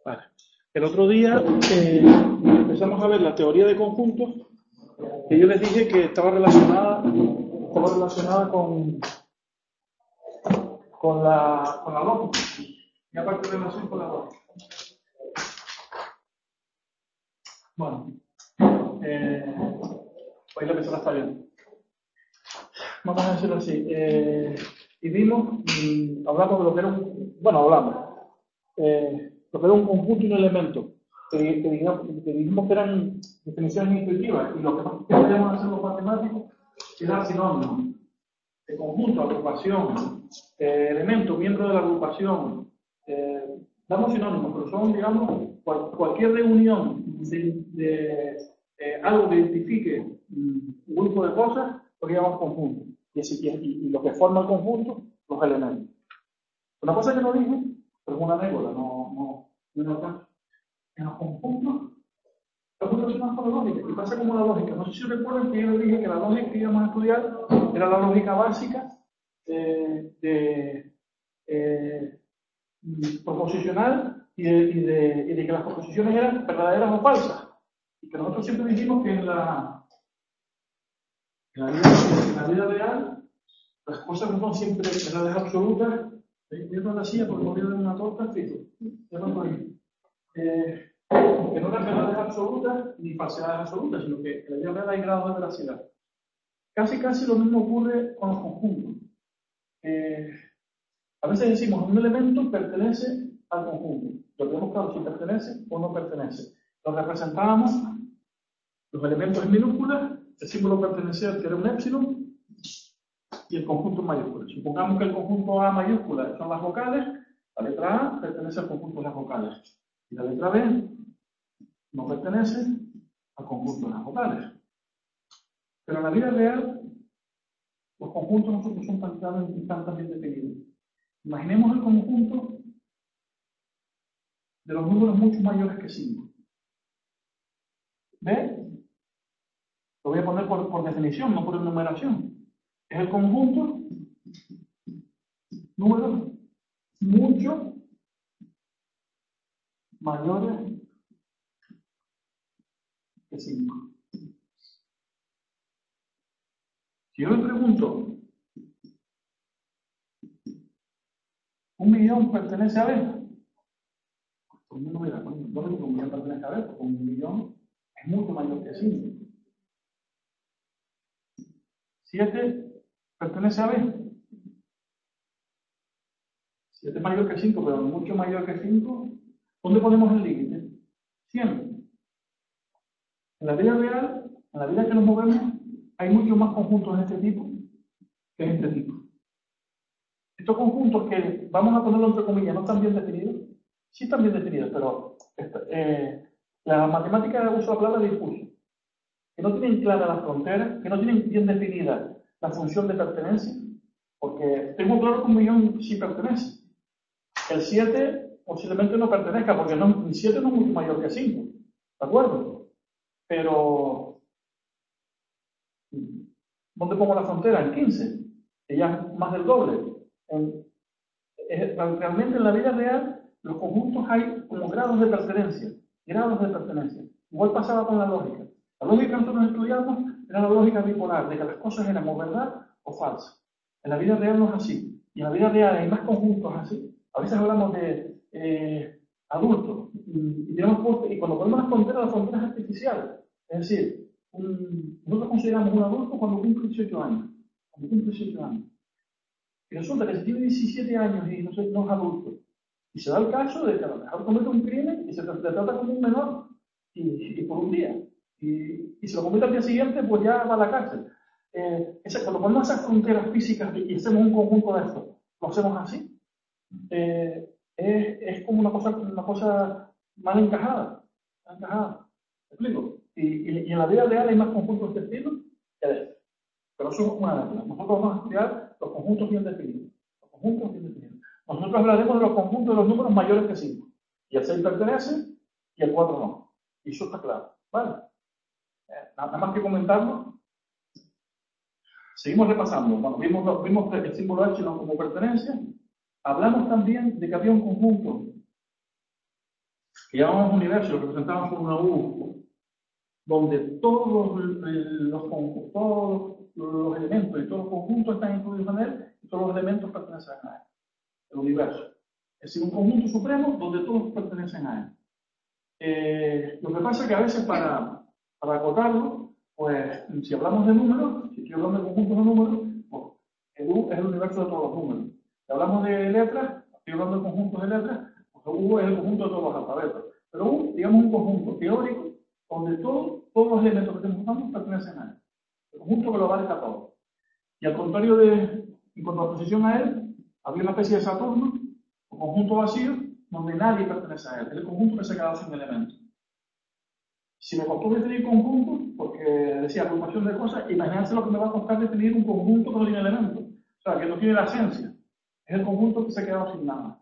Vale. El otro día empezamos a ver la teoría de conjuntos, que yo les dije que estaba relacionada con la lógica, y aparte de relación con la lógica. Bueno, hoy la persona está bien. Vamos a decirlo así. Y vimos, hablamos de lo que era lo que era un conjunto y un elemento, que dijimos que eran definiciones intuitivas, y lo que más queríamos hacer los matemáticos era sinónimos de conjunto, agrupación, elemento, miembro de la agrupación. Damos sinónimos, pero son, digamos, cualquier reunión de algo que identifique un grupo de cosas, lo que llamamos conjunto. Y lo que forma el conjunto, los elementos. Una cosa que no dije, pero es una anécdota, no caso. En los conjuntos, estamos relacionados con la lógica, y pasa como la lógica. No sé si recuerdan que yo les dije que la lógica que íbamos a estudiar era la lógica básica proposicional y de que las proposiciones eran verdaderas o falsas. Y que nosotros siempre dijimos que en la vida real las cosas no son siempre verdades absolutas. Yo no la hacía porque me voy a dar una torta, fíjate. Que no eran verdades absolutas ni falsedades absolutas, sino que en la vida real hay grados de veracidad. Casi lo mismo ocurre con los conjuntos. A veces decimos un elemento pertenece al conjunto. Lo tenemos claro si pertenece o no pertenece. Lo representábamos, los elementos en minúsculas, el símbolo pertenecer que era un épsilon, y el conjunto en mayúsculas. Supongamos que el conjunto A mayúscula son las vocales, la letra A pertenece al conjunto de las vocales. Y la letra B no pertenece al conjunto de las vocales. Pero en la vida real, los conjuntos nosotros son tan bien definidos. Imaginemos el conjunto de los números mucho mayores que 5. ¿Ve? Lo voy a poner por definición, no por enumeración. Es el conjunto números mucho mayores que 5. Si yo le pregunto, ¿1 millón pertenece a B? Todo el mundo mira, ¿dónde digo 1 millón pertenece a B? Porque 1 millón es mucho mayor que 5. 7 pertenece a B. 7 es mayor que 5, pero mucho mayor que 5. ¿Dónde ponemos el límite? 100. En la vida real, en la vida que nos movemos, hay muchos más conjuntos de este tipo que de este tipo. Estos conjuntos que, vamos a ponerlo entre comillas, no están bien definidos, sí están bien definidos, pero la matemática usa la palabra discurso, que no tienen claras las fronteras, que no tienen bien definida la función de pertenencia, porque tengo claro que 1 millón sí pertenece. El 7 posiblemente no pertenezca, porque el 7 no es mucho mayor que 5, ¿de acuerdo? Pero, ¿dónde pongo la frontera? En 15, que ya es más del doble. Realmente en la vida real, los conjuntos hay como grados de pertenencia. Igual pasaba con la lógica. La lógica que nosotros estudiamos era la lógica bipolar, de que las cosas eran o verdad o falsas. En la vida real no es así. Y en la vida real hay más conjuntos así. A veces hablamos de adultos. Y cuando ponemos las fronteras artificiales. Es decir, nosotros consideramos un adulto cuando cumple 18 años. Y resulta que si tiene 17 años y no es adulto, y se da el caso de que a lo mejor comete un crimen y se le trata como un menor y por un día. Y si lo comete al día siguiente, pues ya va a la cárcel. Cuando ponemos esas fronteras físicas y hacemos un conjunto de esto, lo hacemos así, es como una cosa mal encajada. ¿Me explico? Y en la vida real hay más conjuntos de este estilo que de este. Pero eso es una regla. Nosotros vamos a estudiar los conjuntos bien definidos. Nosotros hablaremos de los conjuntos de los números mayores que 5. Y el 6 pertenece y el 4 no. Y eso está claro. ¿Vale? Nada más que comentarlo. Seguimos repasando. Bueno, vimos el símbolo epsilon como pertenencia. Hablamos también de que había un conjunto que llamamos universo, lo representamos con una U, donde todos los elementos y todos los conjuntos están incluidos en él, y todos los elementos pertenecen a él, el universo. Es decir, un conjunto supremo donde todos pertenecen a él. Lo que pasa es que a veces para acotarlo, pues si hablamos de números, si estoy hablando de conjuntos de números, pues el U es el universo de todos los números. Si hablamos de letras, estoy hablando de conjuntos de letras, pues U es el conjunto de todos los alfabetos. Pero U, digamos, un conjunto teórico donde todos los elementos que estamos usando pertenecen a él. El conjunto que lo abarca todo. Y al contrario en cuanto a oposición a él, había una especie de Saturno, un conjunto vacío, donde nadie pertenece a él. Es el conjunto que se queda sin elementos. Si me costó definir conjunto, porque decía agrupación de cosas, imagínense lo que me va a costar definir un conjunto que no tiene elementos. O sea, que no tiene la esencia. Es el conjunto que se ha quedado sin nada.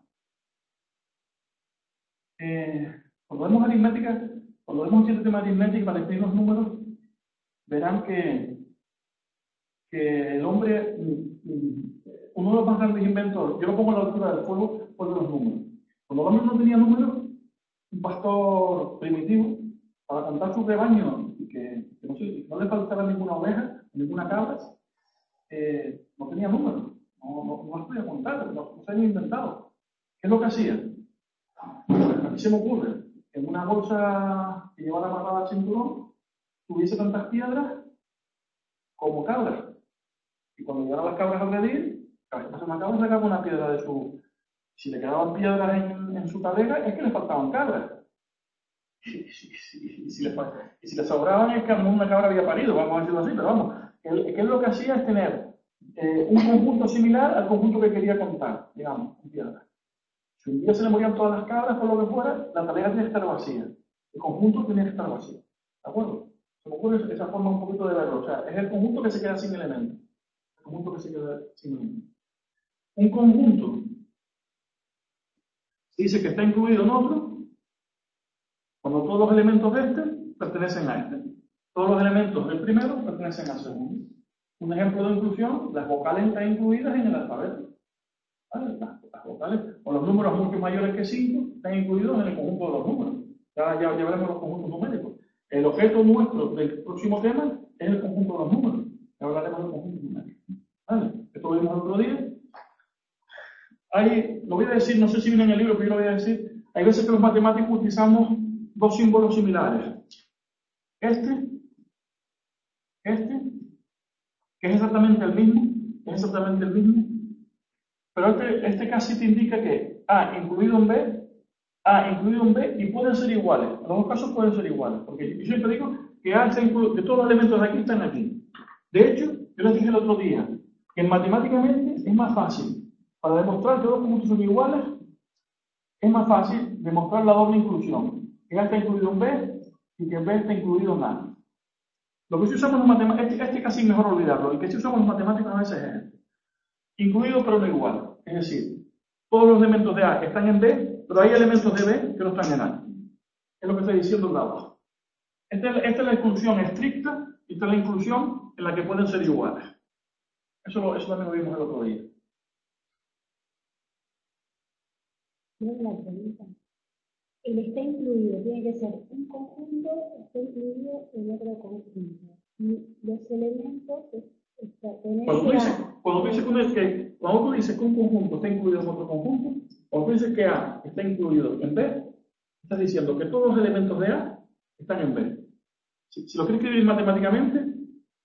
Cuando vemos aritmética, cuando vemos un sistema aritmético para definir los números, verán que el hombre, uno de los más grandes inventos, yo lo pongo a la altura del fuego, fue de los números. Cuando el hombre no tenía números, un pastor primitivo, para contar su rebaño, y que no le faltaba ninguna oveja, ninguna cabra, no tenía números, no las podía contar, no se había inventado. ¿Qué es lo que hacía? A mí se me ocurre que en una bolsa que llevara amarrada al cinturón tuviese tantas piedras como cabras. Y cuando llegaran las cabras a medir, cada vez que se me acaba sacaba una piedra de su. Si le quedaban piedras en su cadera, es que le faltaban cabras. Y si le sobraban, es que una cabra había parido, vamos a decirlo así, pero vamos. ¿Qué es lo que hacía? Es tener un conjunto similar al conjunto que quería contar, digamos, en piedras. Si un día se le morían todas las cabras, por lo que fuera, la tarea tenía que estar vacía. El conjunto tenía que estar vacío. ¿De acuerdo? Se me ocurre esa forma un poquito de verlo. O sea, es el conjunto que se queda sin elementos. El conjunto que se queda sin elementos. Un conjunto dice que está incluido en otro cuando todos los elementos de este pertenecen a este. Todos los elementos del primero pertenecen al segundo. Un ejemplo de inclusión, las vocales están incluidas en el alfabeto. ¿Vale? Las vocales, o los números mucho mayores que 5, están incluidos en el conjunto de los números. Ya veremos los conjuntos numéricos. El objeto nuestro del próximo tema es el conjunto de los números. Ya hablaremos del conjunto numérico. ¿Vale? Esto lo vimos el otro día. Lo voy a decir, no sé si viene en el libro, pero yo lo voy a decir. Hay veces que los matemáticos utilizamos dos símbolos similares. Este, que es exactamente el mismo, pero este casi te indica que A incluido en B y pueden ser iguales. En los dos casos pueden ser iguales, porque yo siempre digo que A está incluido, que todos los elementos de aquí están aquí. De hecho, yo les dije el otro día que matemáticamente es más fácil, para demostrar que dos conjuntos son iguales, es más fácil demostrar la doble inclusión. Que A está incluido en B y que B está incluido en A. Lo que sí usamos en matemáticos, este casi mejor olvidarlo, el que sí usamos en matemáticos a veces es incluido pero no igual. Es decir, todos los elementos de A están en B, pero hay elementos de B que no están en A. Es lo que estoy diciendo en la hoja. Esta es la inclusión estricta y esta es la inclusión en la que pueden ser iguales. Eso también lo vimos el otro día. Una pregunta. El está incluido tiene que ser un conjunto, está incluido en otro conjunto. Y los elementos cuando tú dices que un conjunto está incluido en otro conjunto, cuando tú dices que A está incluido en B, estás diciendo que todos los elementos de A están en B. Si lo quieres escribir matemáticamente,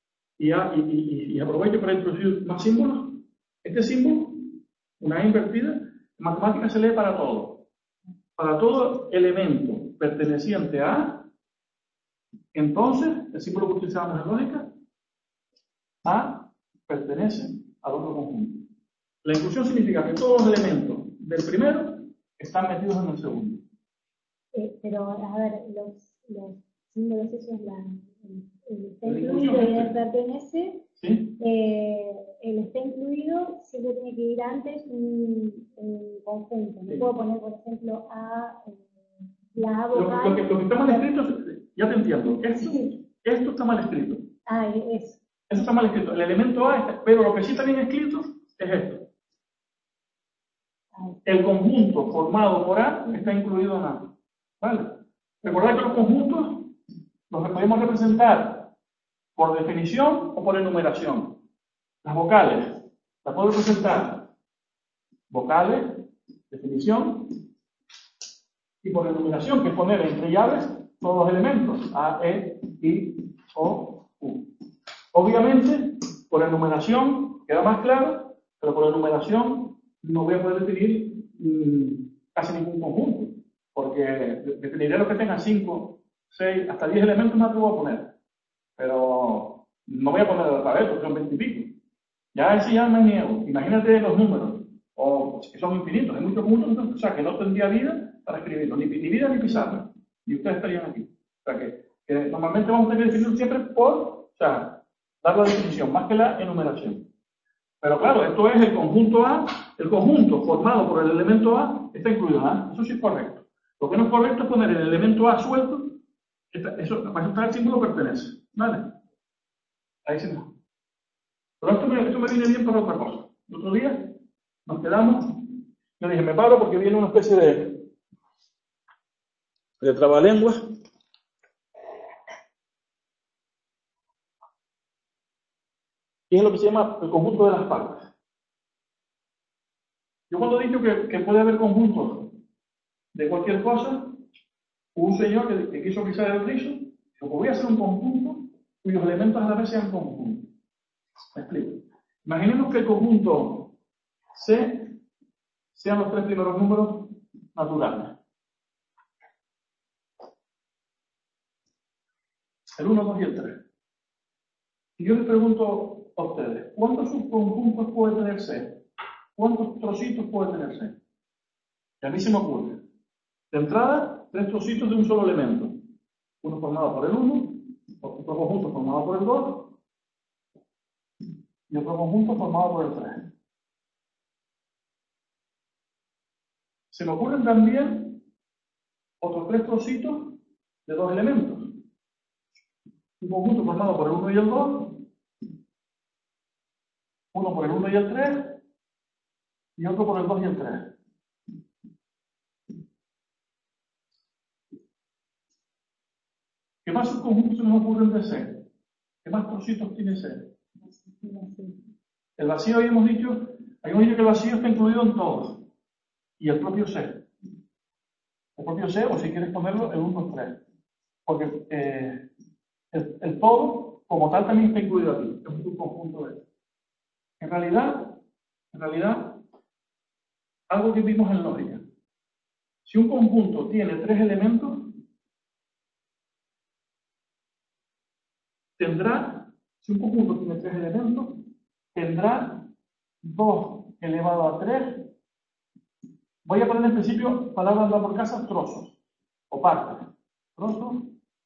y aprovecho para introducir más símbolos, este símbolo, una A invertida, en matemáticas se lee para todo. Para todo elemento perteneciente a A, entonces, el símbolo que utilizamos en lógica, A pertenece al otro conjunto. La inclusión significa que todos los elementos del primero están metidos en el segundo. Pero, a ver, los símbolos esos, el está incluido y el pertenece, ¿sí? El está incluido siempre tiene que ir antes un conjunto. No puedo poner, por ejemplo, la A vocal. Lo que está mal escrito, ya te entiendo. Esto está mal escrito. Eso. Eso está mal escrito. El elemento A, pero lo que sí está bien escrito es esto. El conjunto formado por A está incluido en A. ¿Vale? Recordad que los conjuntos los podemos representar por definición o por enumeración. Las vocales las puedo representar vocales, definición, y por enumeración, que es poner entre llaves todos los elementos, A, E, I, O, U. Obviamente, por enumeración queda más claro, pero por enumeración no voy a poder definir casi ningún conjunto, porque definiré lo que tenga 5, 6, hasta 10 elementos más que voy a poner, pero no voy a poner otra vez porque son 20 y pico. Ya ese ya me niego. Imagínate los números, o que son infinitos, hay muchos conjuntos, o sea, que no tendría vida para escribirlo, ni vida ni pizarra, y ustedes estarían aquí. O sea, que normalmente vamos a tener que definirlo siempre por, dar la definición, más que la enumeración. Pero claro, esto es el conjunto A, el conjunto formado por el elemento A está incluido en A, eso sí es correcto. Lo que no es correcto es poner el elemento A suelto, eso, para eso está el símbolo pertenece, ¿vale? Ahí sí no. Pero esto me viene bien para otra cosa. El otro día nos quedamos, yo dije, me paro porque viene una especie de trabalenguas. Y es lo que se llama el conjunto de las partes. Yo cuando he dicho que puede haber conjuntos de cualquier cosa, hubo un señor que quiso pisar el rizo, dijo, voy a hacer un conjunto cuyos elementos a la vez sean conjuntos. Me explico. Imaginemos que el conjunto C sean los 3 primeros números naturales. El 1, 2 y el 3. Y yo les pregunto a ustedes, ¿cuántos subconjuntos puede tener C? ¿Cuántos trocitos puede tener C? Y a mí se me ocurre. De entrada, 3 trocitos de un solo elemento. Uno formado por el 1, otro conjunto formado por el 2 y otro conjunto formado por el 3. Se me ocurren también otros 3 trocitos de 2 elementos. Un conjunto formado por el 1 y el 2, uno por el 1 y el 3 y otro por el 2 y el 3. ¿Qué más subconjuntos se nos ocurren de C? ¿Qué más trocitos tiene C? El vacío habíamos dicho que el vacío está incluido en todos. Y el propio C. El propio C, o si quieres ponerlo, el 1, 3. Porque el todo, como tal, también está incluido aquí. Es un subconjunto de C. En realidad, algo que vimos en lógica. Si un conjunto tiene 3 elementos, si un conjunto tiene 3 elementos, tendrá 2 elevado a 3. Voy a poner en principio, palabras andar por casa, trozos o partes. Trozos,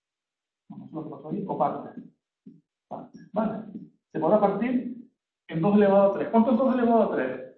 o partes. ¿Vale? Se podrá partir en 2 elevado a 3. ¿Cuánto es 2 elevado a 3?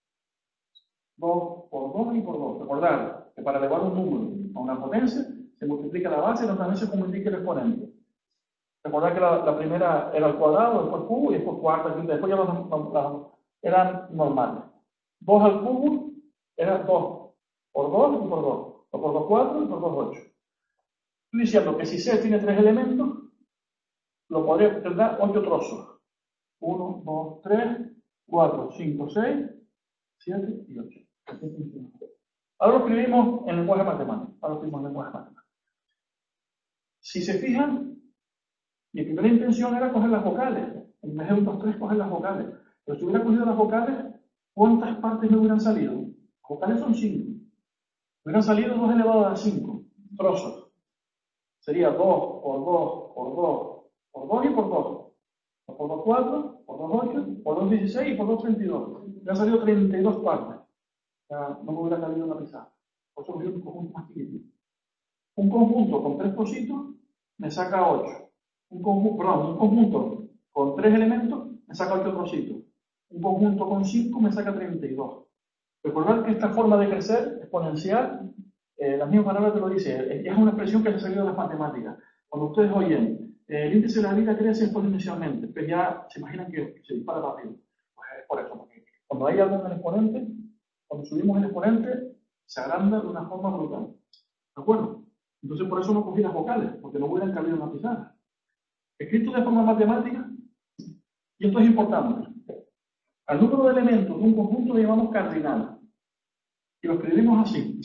2 por 2 y por 2. Recordad que para elevar un número a una potencia se multiplica la base y también se multiplica el exponente. Recordad que la primera era al cuadrado, después cubo y después cuarta, quinta, después ya eran normales. 2 al cubo era 2 por 2 y por 2. O por 2, 4 y por 2, 8. Estoy diciendo que si C tiene 3 elementos, lo podría tener 8 trozos. 1, 2, 3, 4, 5, 6, 7 y 8. Ahora lo escribimos en lenguaje matemático. Si se fijan, mi primera intención era coger las vocales. En vez de 1, 2, 3, coger las vocales. Pero si hubiera cogido las vocales, ¿cuántas partes me hubieran salido? Las vocales son 5. Hubieran salido 2 elevado a 5 trozos. Sería 2 por 2 por 2 por 2 y por 2. Por 2, 4, por 2, 8, por 2, 16 y por 2, 32. Me han salido 32 partes. Ya no me hubiera cabido una pizarra. Por eso cogí un conjunto más chiquitito. Un conjunto con 3 trocitos me saca 8. Un conjunto con 3 elementos me saca 8 trocitos. Un conjunto con 5 me saca 32. Recordad que esta forma de crecer exponencial, las mismas palabras te lo dice, es una expresión que ha salido de las matemáticas. Cuando ustedes oyen, el índice de la vida crece exponencialmente, pero ya se imaginan que se dispara para arriba. Pues es por eso, porque cuando hay algo en el exponente, cuando subimos el exponente, se agranda de una forma brutal. ¿De acuerdo? Entonces por eso no cogí las vocales, porque no hubieran cabido en la pizarra. Escrito de forma matemática, y esto es importante. Al número de elementos de un conjunto le llamamos cardinal. Y lo escribimos así.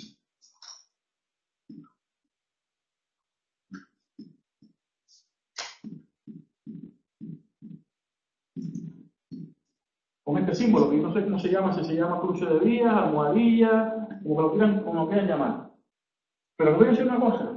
Con este símbolo, que no sé cómo se llama, si se llama cruce de vías, almohadilla, como lo quieran llamar. Pero les voy a decir una cosa.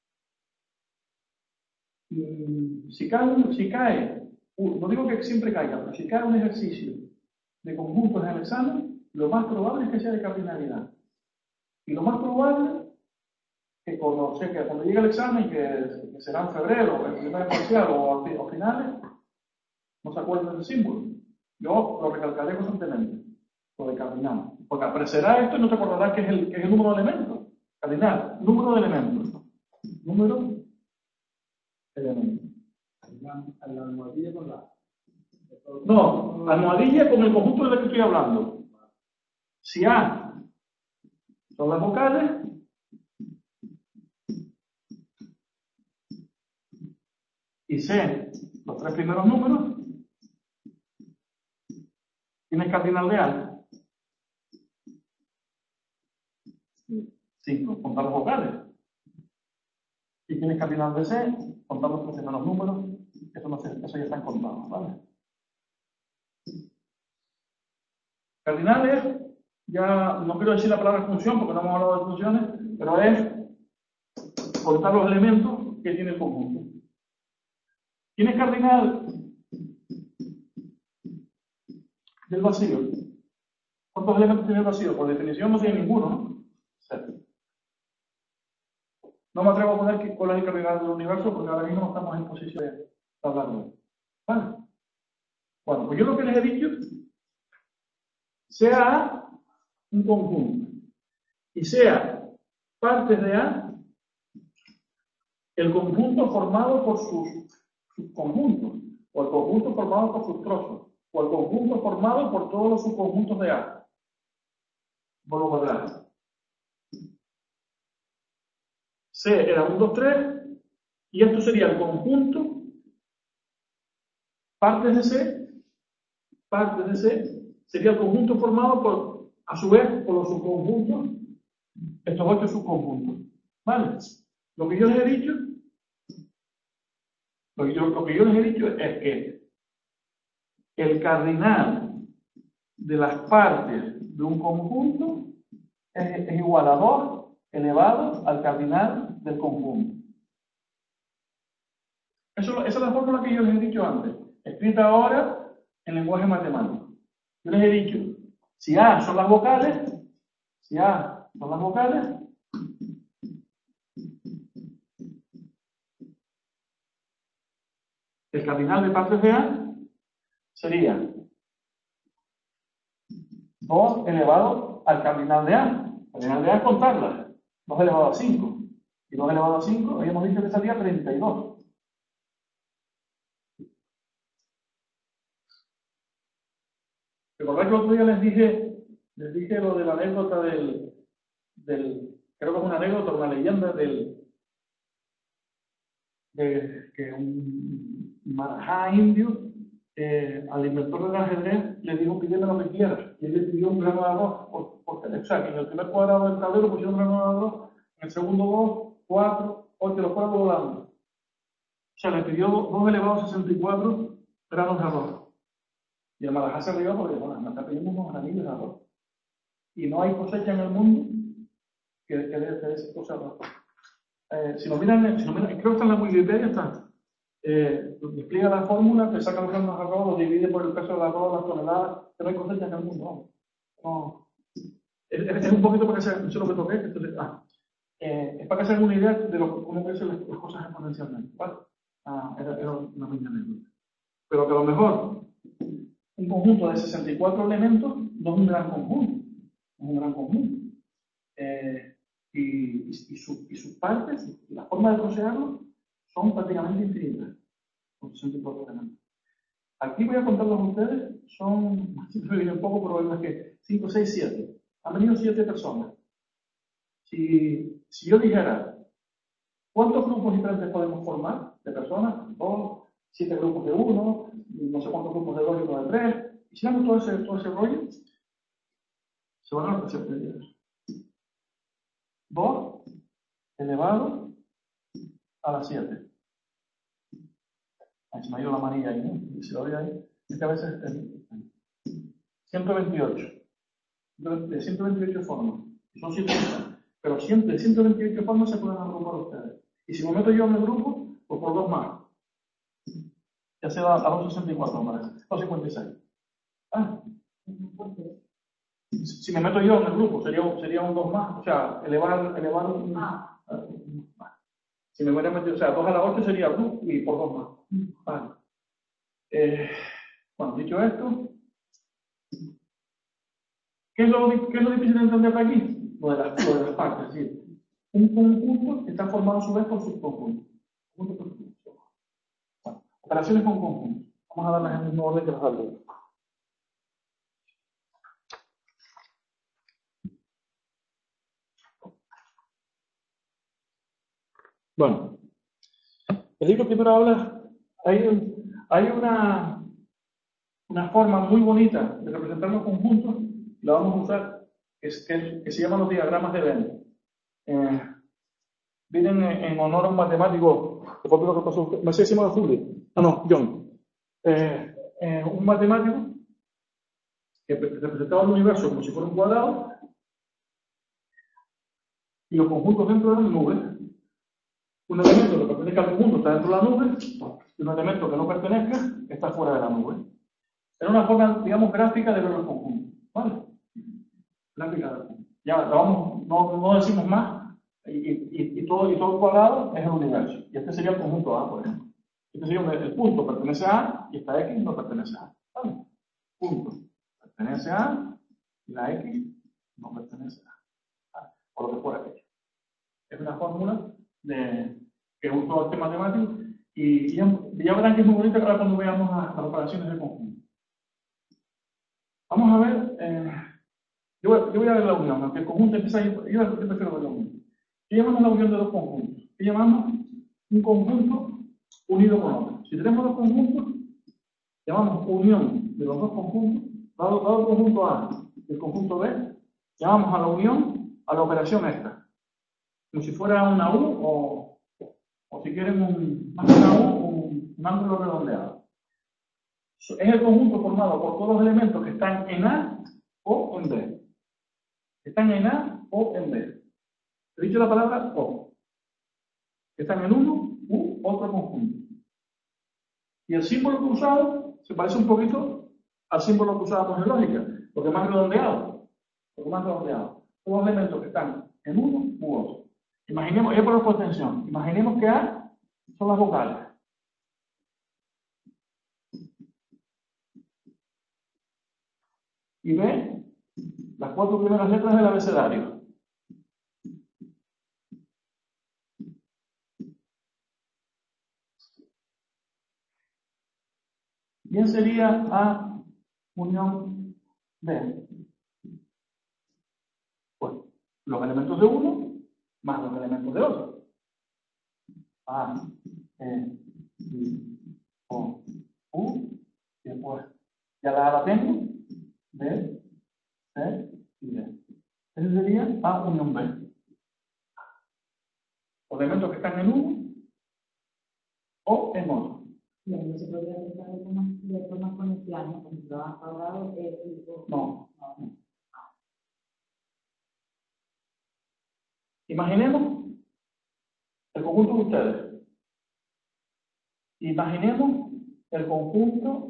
Si cae, no digo que siempre caiga, pero si cae un ejercicio de conjuntos en el examen, lo más probable es que sea de cardinalidad. Y lo más probable es que cuando llegue el examen, que será en febrero, el primer parcial o finales, no se acuerden del símbolo. Yo lo recalcaré constantemente, lo de cardinal. Porque aparecerá esto y no te acordarás que es el número de elementos. Cardinal, número de elementos. Número de elementos. La almohadilla con la... No, almohadilla con el conjunto del que estoy hablando. Si A son las vocales, y C los tres primeros números, ¿tienes cardinal de A? 5, contar las vocales. Y tienes cardinal de C, contar los tres primeros números, eso ya están contados, ¿vale? Cardinal es, ya no quiero decir la palabra función porque no hemos hablado de funciones, pero es contar los elementos que tiene el conjunto. ¿Tienes cardinal del vacío? ¿Cuántos elementos tiene el vacío? Por definición no tiene ninguno, ¿no? Cero. No me atrevo a poner cuál es el cardinal del universo porque ahora mismo no estamos en posición de hablarlo. ¿Vale? Bueno, pues yo lo que les he dicho, sea A un conjunto y sea partes de A el conjunto formado por sus subconjuntos, o el conjunto formado por sus trozos, o el conjunto formado por todos los subconjuntos de A. Vuelvo para atrás. C era 1, 2, 3, y esto sería el conjunto, partes de C, sería el conjunto formado por, a su vez, por los subconjuntos, estos 8 subconjuntos. ¿Vale? Lo que yo les he dicho es que el cardinal de las partes de un conjunto es igual a 2 elevado al cardinal del conjunto. Esa es la fórmula que yo les he dicho antes, escrita ahora en lenguaje matemático. Yo les he dicho, si A son las vocales, el cardinal de partes de A sería 2 elevado al cardinal de A. El cardinal de A es contarla. 2 elevado a 5. Y 2 elevado a 5, habíamos dicho que salía 32. ¿Recordáis que el otro día les dije lo de la anécdota del creo que es una anécdota, una leyenda de que un marajá indio al inventor del ajedrez le dijo pídeme lo que quieras, y él le pidió un grano de arroz, o sea, que en el primer cuadrado del tablero pusieron un grano de arroz, en el segundo 2, 4, 8, los cuatro volando. O sea, le pidió 2 elevado a 64 granos de arroz. Y el marajá se rió porque, bueno, me está pidiendo unos granillos de arroz. Y no hay cosecha en el mundo que dé esa cosa de arroz. Si lo miran, creo que está en la Wikipedia, está. Despliega la fórmula, te saca los granos de arroz, lo divide por el peso del arroz, las toneladas, que no hay cosecha en el mundo. No. Es un poquito para que se, eso es lo que toqué. Entonces, es para que se hagan una idea de cómo crecen las cosas exponencialmente. ¿Vale? Era una pequeña anécdota. Pero que a lo mejor un conjunto de 64 elementos no es un gran conjunto. No es un gran conjunto. Y sus partes, la forma de procesarlo, son prácticamente infinitas. Con 64 elementos. Aquí voy a contarlos a ustedes, son, siempre viene un poco, pero es que 5, 6, 7. Han venido 7 personas. Si yo dijera, ¿cuántos grupos diferentes podemos formar de personas? 2, 7 grupos de 1, no sé cuántos grupos de 2 y uno de 3. Hicimos todo ese rollo, se van a los que 2 elevado a la 7. Ahí se me ha ido la manilla ahí, ¿no? Si lo doy ahí, es que a veces 128. De 128 formas. Son 100, pero siempre de 128 formas se pueden agrupar ustedes. Y si me meto yo en el grupo, pues por 2 más. Ya se va a 264, me parece. 256. Ah. Si me meto yo en el grupo, sería un 2 más. O sea, elevar un más. Si me hubiera metido, o sea, 2 a la 8 sería 2 y por 2 más. Vale. Bueno, dicho esto, ¿qué es lo difícil de entender de aquí? Lo de las partes, es decir, un conjunto está formado a su vez por subconjuntos. Bueno, operaciones con conjuntos. Vamos a darles el mismo orden que los algoritmos. Bueno, el libro primero habla, hay una forma muy bonita de representar los conjuntos, la vamos a usar, que se llaman los diagramas de Venn. Vienen en honor a un matemático, que fue lo que pasó, me sé si se llama Julio, John. Un matemático que representaba el universo como si fuera un cuadrado, y los conjuntos dentro de la nube. Un elemento que pertenezca al conjunto está dentro de la nube, y un elemento que no pertenezca está fuera de la nube. Era una forma, digamos, gráfica de ver los conjuntos. ¿Vale? Gráfica de conjuntos. Ya no decimos más, y todo el cuadrado es el universo. Y este sería el conjunto A, por ejemplo. Este sería el punto pertenece a A y esta X no pertenece a A. ¿Vale? Punto pertenece a A y la X no pertenece a A. ¿Vale? Por lo que fuera aquello. Es una fórmula que uso este matemático y ya verán que es muy bonita ahora cuando veamos las operaciones de conjunto. Vamos a ver, yo voy a ver la unión, aunque el conjunto empieza ahí, yo prefiero ver la unión. ¿Qué llamamos la unión de dos conjuntos? ¿Qué llamamos? Un conjunto unido con otro. Si tenemos dos conjuntos, llamamos unión de los dos conjuntos, dado el conjunto A y el conjunto B, llamamos a la unión a la operación esta. Como si fuera una U o si quieren más que una U, un ángulo redondeado. Es el conjunto formado por todos los elementos que están en A o en B. Están en A o en B. He dicho la palabra O. Están en uno u otro conjunto. Y el símbolo que usado se parece un poquito al símbolo que usábamos en lógica, porque es más redondeado. Todos los elementos que están en uno u otro. Imaginemos, voy a poner por atención. Imaginemos que A son las vocales. Y B, las 4 primeras letras del abecedario. Bien sería A unión B. Pues los elementos de uno más los elementos de otro. A, E, I, O, U, y después ya la tengo, B, C y D. Ese sería A unión B. Los elementos que están en uno o en otro. Y ahí se podría pensar de forma exponencial, ¿no? Como si lo has cuadrado, No. Imaginemos el conjunto de ustedes. Imaginemos el conjunto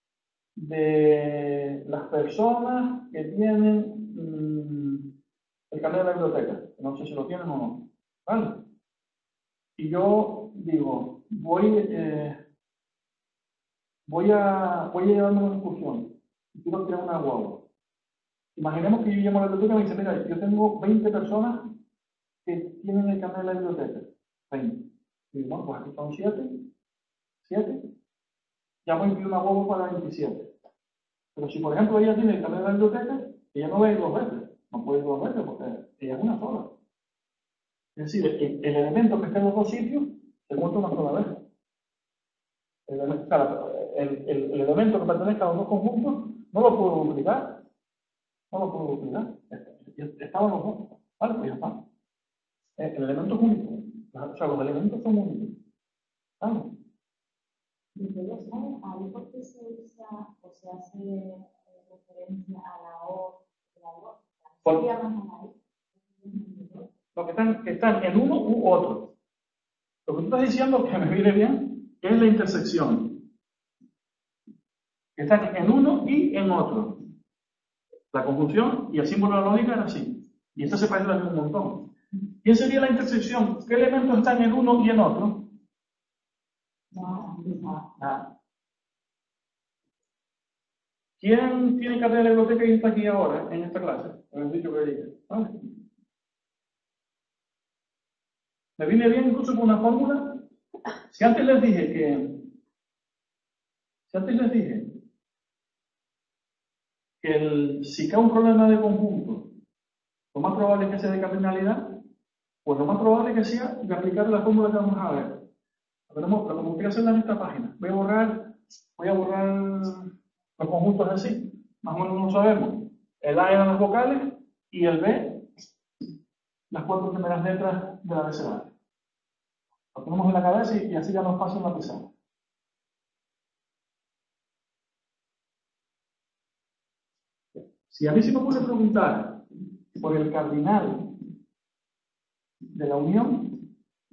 de las personas que tienen el carnet de la biblioteca. No sé si lo tienen o no. ¿Vale? Y yo digo, voy a llevarme una excursión. Y quiero crear una guagua. Imaginemos que yo llamo a la biblioteca y me dice, mira, yo tengo 20 personas que tienen el carnet de la biblioteca. 20. Y digo, bueno, pues aquí son 7. Ya voy a incluir una guagua para 27. Pero si, por ejemplo, ella tiene el carnet de la biblioteca, ella no va a ir 2 veces. No puede ir 2 veces porque ella es una sola. Es decir, el elemento que está en los dos sitios se cuenta una sola vez. El elemento que pertenezca a los dos conjuntos no lo puedo duplicar. No lo puedo duplicar. Estaban los dos. Vale, pues ya está. El elemento es único. O sea, los elementos son únicos. ¿Vale? Y ustedes saben, ahí por qué se usa o se hace referencia a la O de la voz. ¿Qué llaman ahí? Los que están en uno u otro. Lo que tú estás diciendo, que me viene bien, es la intersección. Que están en uno y en otro. La conjunción y el símbolo de la lógica era así. Y esto se parece a un montón. ¿Quién sería la intersección? ¿Qué elementos están en uno y en otro? Nada. ¿Quién tiene carnet de la biblioteca y está aquí ahora, en esta clase? Me han dicho que diga. ¿Vale? Me viene bien incluso con una fórmula. Si antes les dije que si cae un problema de conjunto, lo más probable es que sea de cardinalidad, pues lo más probable es que sea de aplicar la fórmula que vamos a ver. Pero como quiero hacerla en esta página, voy a borrar los conjuntos así. Más o menos no lo sabemos. El A eran las vocales y el B las 4 primeras letras del abecedario. Lo tenemos en la cabeza y así ya nos pasa en la pizarra. Si a mí se me puede preguntar por el cardinal de la unión,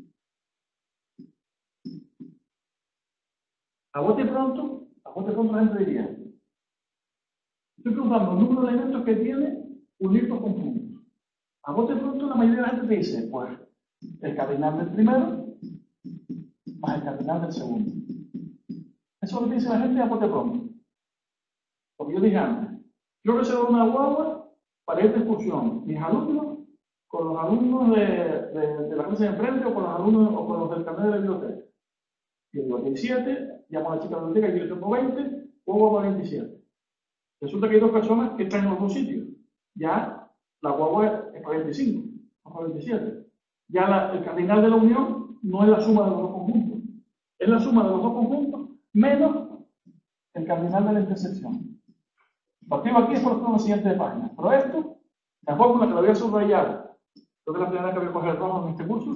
a bote pronto la gente diría, estoy preguntando el número de elementos que tiene unir dos conjuntos. A bote pronto la mayoría de la gente te dice, pues, el cardinal del primero más el cardinal del segundo. Eso es lo que dice la gente a bote pronto. Porque yo dije antes, yo reservo una guagua para esta excursión. Mis alumnos, con los alumnos de la clase de enfrente o con los alumnos o con los del carnet de la biblioteca. Yo digo 27, llamo a la chica de la biblioteca y yo tengo 20, guagua para 27. Resulta que hay dos personas que están en los dos sitios. Ya la guagua es para 25, no para 27. Ya el cardinal de la unión no es la suma de los dos conjuntos. Es la suma de los dos conjuntos menos el cardinal de la intersección. Partimos aquí es por la siguiente página. Pero esto, la fórmula que la voy a subrayar, creo que es la primera que voy a coger rojo en este curso.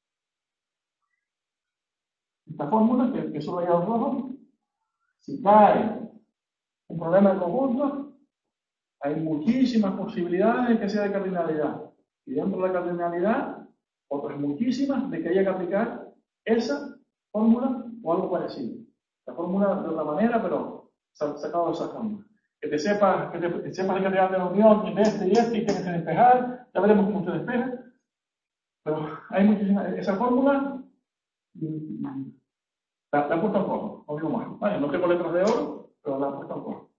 Esta fórmula que he subrayado rojo, si cae un problema de conjunto, hay muchísimas posibilidades de que sea de cardinalidad. Y dentro de la cardinalidad, otras muchísimas de que haya que aplicar esa fórmula o algo parecido. La fórmula de otra manera, pero sacado de esa fórmula. Que te sepas el cardinal de la unión y de este y tienes que despejar. Ya veremos cómo se despeja. Pero hay muchísimas. Esa fórmula la he puesto en rojo, no digo más. Vale, no tengo letras de oro, pero la he puesto en rojo.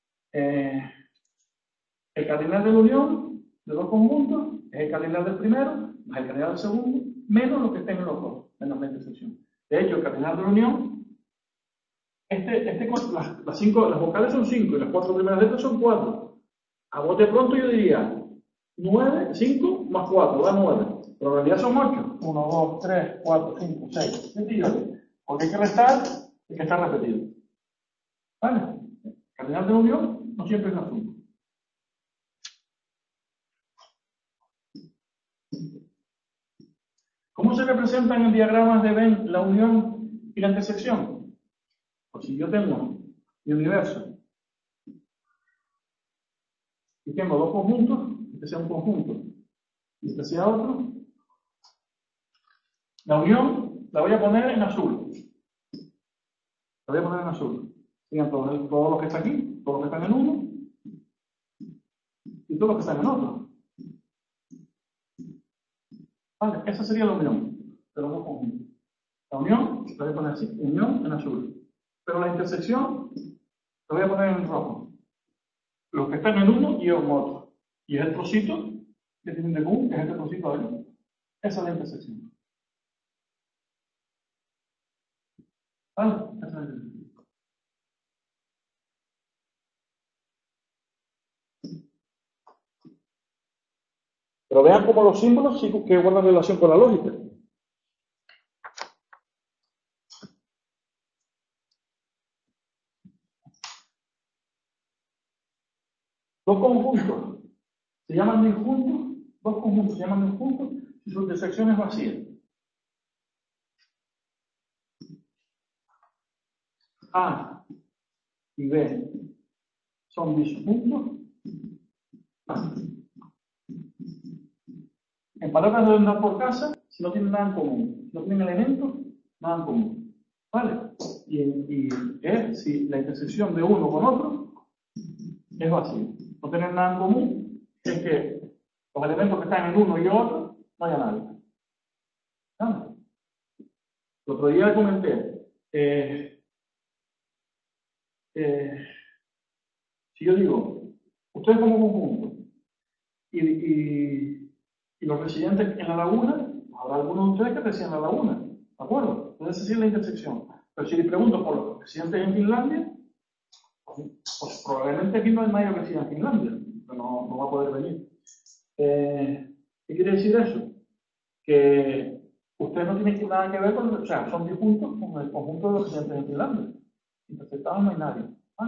El cardinal de la unión de dos conjuntos es el cardinal del primero más el cardinal del segundo, menos lo que estén en los dos, menos la intersección. De hecho, el cardinal de la unión, las vocales son 5 y las 4 primeras letras son 4. A bote pronto yo diría 9, 5 más 4, da 9. Pero en realidad son 8. 1, 2, 3, 4, 5, 6. Porque hay que restar y que está repetido. ¿Vale? El cardinal de la unión no siempre es la suma. ¿Cómo se representan en diagramas de Venn la unión y la intersección? Pues si yo tengo mi universo y tengo dos conjuntos, este sea un conjunto y este sea otro, la unión la voy a poner en azul. La voy a poner en azul. Fíjense todo lo que está aquí, todo lo que está en uno y todo lo que está en otro. Vale, esa sería la unión de los dos conjuntos. La unión, la voy a poner así, unión en azul. Pero la intersección, la voy a poner en rojo. Los que están en uno y en otro. Y es el trocito que tienen de común, que es este trocito de ahí. Esa es la intersección. ¿Vale? Esa es la intersección. Pero vean cómo los símbolos sí que guardan relación con la lógica. Dos conjuntos se llaman disjuntos, dos conjuntos se llaman disjuntos si su intersección es vacía. A y B son disjuntos. En palabras de andar por casa, si no tienen nada en común, si no tienen elementos, nada en común. ¿Vale? Y es si la intersección de uno con otro es vacía. No tener nada en común es que los elementos que están en uno y otro no haya nadie. ¿Vale? El otro día comenté, si yo digo, ustedes como conjunto, y los residentes en la laguna, habrá algunos de ustedes que residen en la laguna, ¿de acuerdo? Entonces esa es la intersección. Pero si les pregunto por los residentes en Finlandia, pues probablemente aquí no hay nadie que resida en Finlandia, no va a poder venir. ¿Qué quiere decir eso? Que ustedes no tienen nada que ver con, o sea, son disjuntos con el conjunto de los residentes en Finlandia. Interceptados no hay nadie.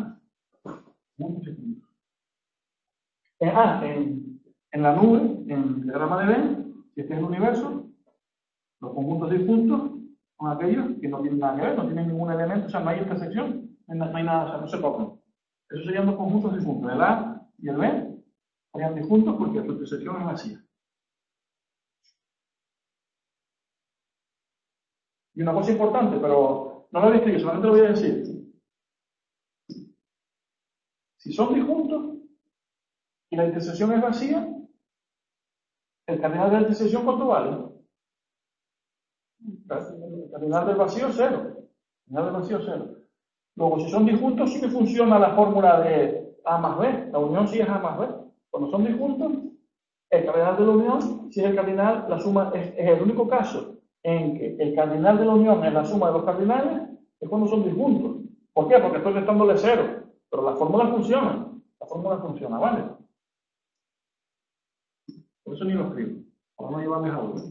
En la nube, en el diagrama de Venn, si este es el universo, los conjuntos disjuntos son aquellos que no tienen nada que ver, no tienen ningún elemento, o sea, no hay intersección, no hay nada, o sea, no se tocan. Eso serían los conjuntos disjuntos. El A y el B serían disjuntos porque su intersección es vacía. Y una cosa importante, pero no lo voy a escribir, solamente lo voy a decir. Si son disjuntos y la intersección es vacía, el cardinal de la intersección, ¿cuánto vale? El cardinal del vacío, 0. El cardinal del vacío, 0. Luego, si son disjuntos, sí que funciona la fórmula de A más B. La unión sí es A más B. Cuando son disjuntos, el cardinal de la unión, si es el cardinal, la suma es el único caso en que el cardinal de la unión es la suma de los cardinales, es cuando son disjuntos. ¿Por qué? Porque estoy restándole 0. Pero la fórmula funciona. La fórmula funciona, ¿vale? Por eso ni lo escribo. Para no llevarles a duda.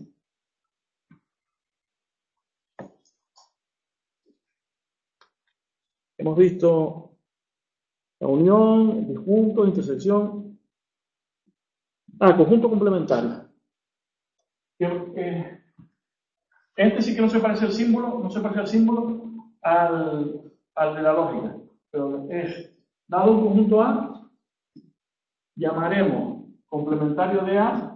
Hemos visto la unión, el disjunto, intersección. Conjunto complementario. Este sí que no se parece al símbolo, al de la lógica. Pero es, dado un conjunto A, llamaremos complementario de A